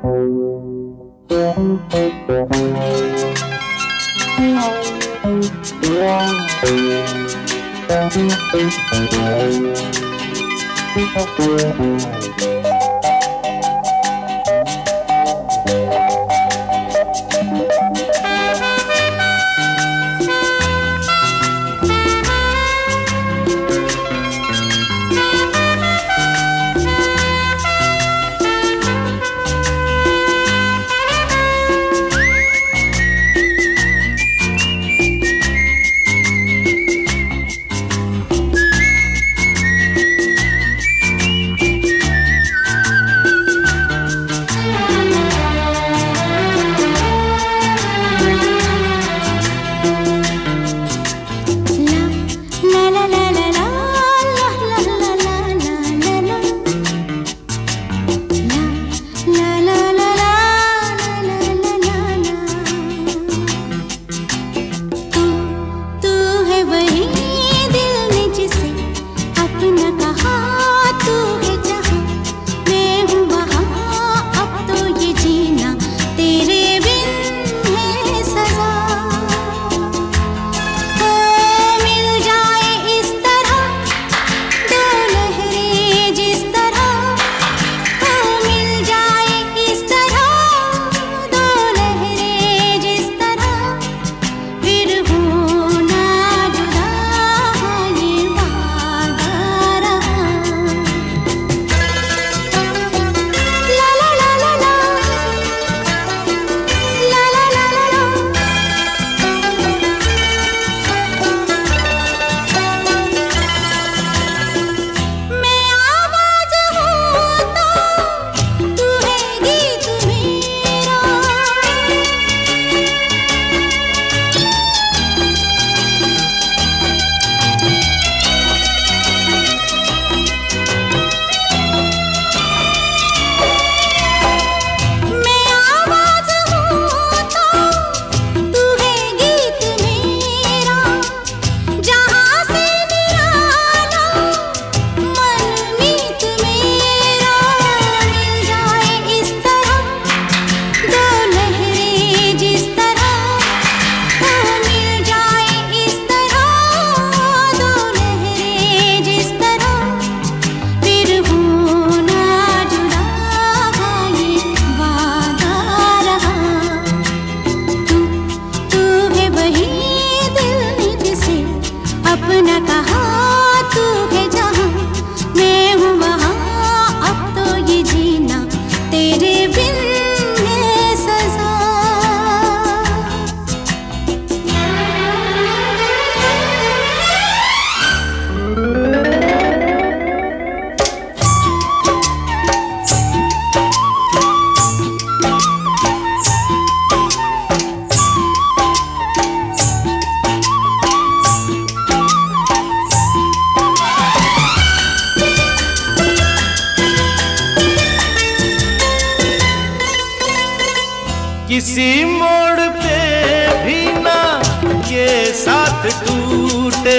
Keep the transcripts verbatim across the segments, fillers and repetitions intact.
किसी मोड़ पे भी ना ये साथ टूटे,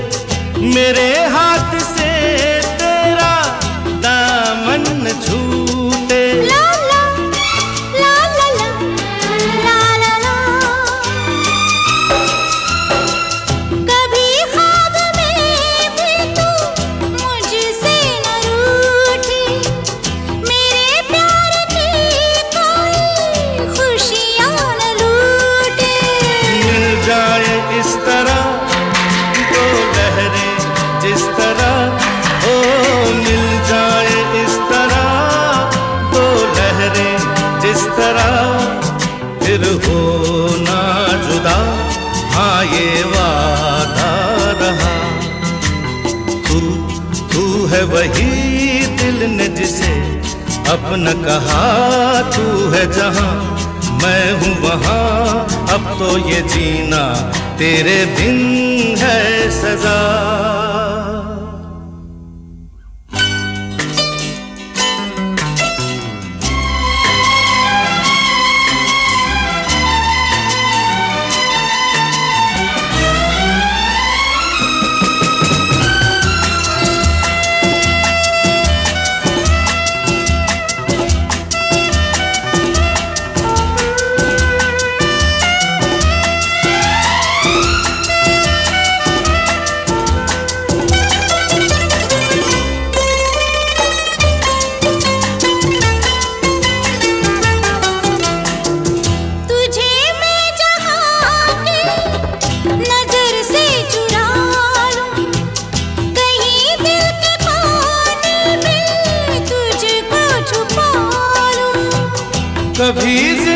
मेरे हाथ से तेरा दामन न छूटे। ला ला ला ला ला ला ला ला। कभी ख्वाब में भी तू मुझसे न रूठी, मेरे प्यार की कोई खुशियाँ न लूटे। मिल जाए इस तरह दो लहरें जिस तरह, ओ मिल जाए इस तरह दो लहरें जिस तरह, फिर हो ना जुदा, हाँ ये वादा रहा। तू तू है वही दिल ने जिसे अपना कहा, तू है जहाँ मैं हूँ वहाँ, अब तो ये जीना तेरे बिन है सजा। कभी